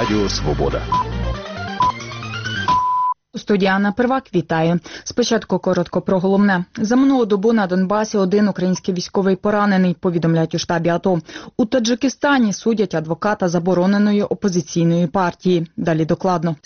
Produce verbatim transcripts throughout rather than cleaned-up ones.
Радіо Свобода. Студія Анна Первак, вітаю. Спочатку коротко про головне. За минулу добу на Донбасі один український військовий поранений, повідомляють у штабі АТО. У Таджикистані судять адвоката забороненої опозиційної партії. Далі докладно.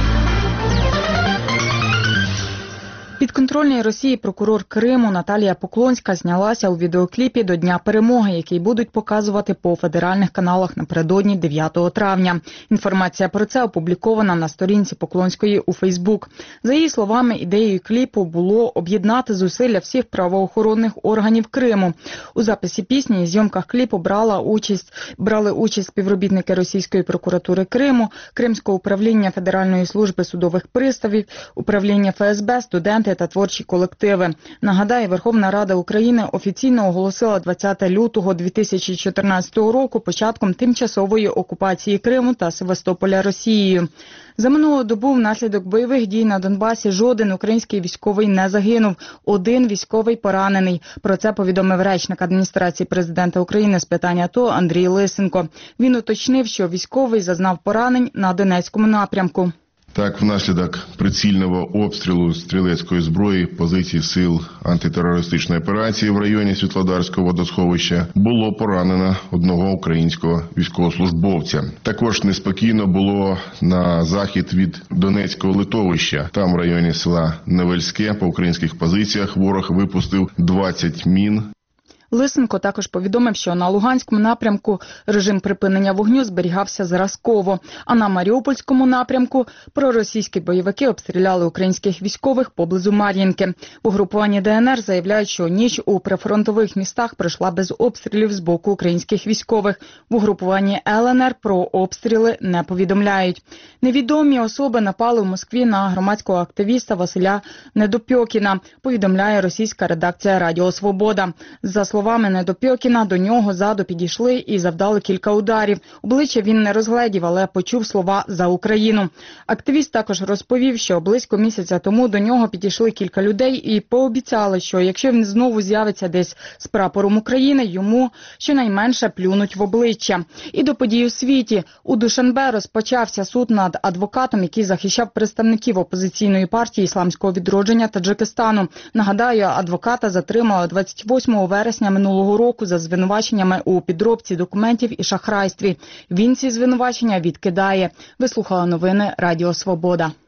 Підконтрольний Росії прокурор Криму Наталія Поклонська знялася у відеокліпі до Дня перемоги, який будуть показувати по федеральних каналах напередодні дев'ятого травня. Інформація про це опублікована на сторінці Поклонської у Фейсбук. За її словами, ідеєю кліпу було об'єднати зусилля всіх правоохоронних органів Криму. У записі пісні і зйомках кліпу брала участь, брали участь співробітники Російської прокуратури Криму, Кримського управління Федеральної служби судових приставів, управління Ф С Б, студенти та творчі колективи. Нагадаю, Верховна Рада України офіційно оголосила двадцятого лютого дві тисячі чотирнадцятого року початком тимчасової окупації Криму та Севастополя Росією. За минулу добу внаслідок бойових дій на Донбасі жоден український військовий не загинув. Один військовий поранений. Про це повідомив речник адміністрації президента України з питань АТО Андрій Лисенко. Він уточнив, що військовий зазнав поранень на Донецькому напрямку. Так, внаслідок прицільного обстрілу стрілецької зброї позицій сил антитерористичної операції в районі Світлодарського водосховища було поранено одного українського військовослужбовця. Також неспокійно було на захід від Донецького литовища. Там в районі села Невельське по українських позиціях ворог випустив двадцять мін. Лисенко також повідомив, що на Луганському напрямку режим припинення вогню зберігався зразково, а на Маріупольському напрямку проросійські бойовики обстріляли українських військових поблизу Мар'їнки. В угрупуванні Д Н Р заявляють, що ніч у прифронтових містах пройшла без обстрілів з боку українських військових. В угрупуванні Л Н Р про обстріли не повідомляють. Невідомі особи напали в Москві на громадського активіста Василя Недопьокіна, повідомляє російська редакція Радіо Свобода. За словами Недопьокіна, до нього ззаду підійшли і завдали кілька ударів. Обличчя він не розгледів, але почув слова «За Україну». Активіст також розповів, що близько місяця тому до нього підійшли кілька людей і пообіцяли, що якщо він знову з'явиться десь з прапором України, йому щонайменше плюнуть в обличчя. І до подій у світі. У Душанбе розпочався суд над адвокатом, який захищав представників опозиційної партії Ісламського відродження Таджикистану. Нагадаю, адвоката затримали двадцять восьмого вересня минулого року за звинуваченнями у підробці документів і шахрайстві. Він ці звинувачення відкидає. Ви слухали новини Радіо Свобода.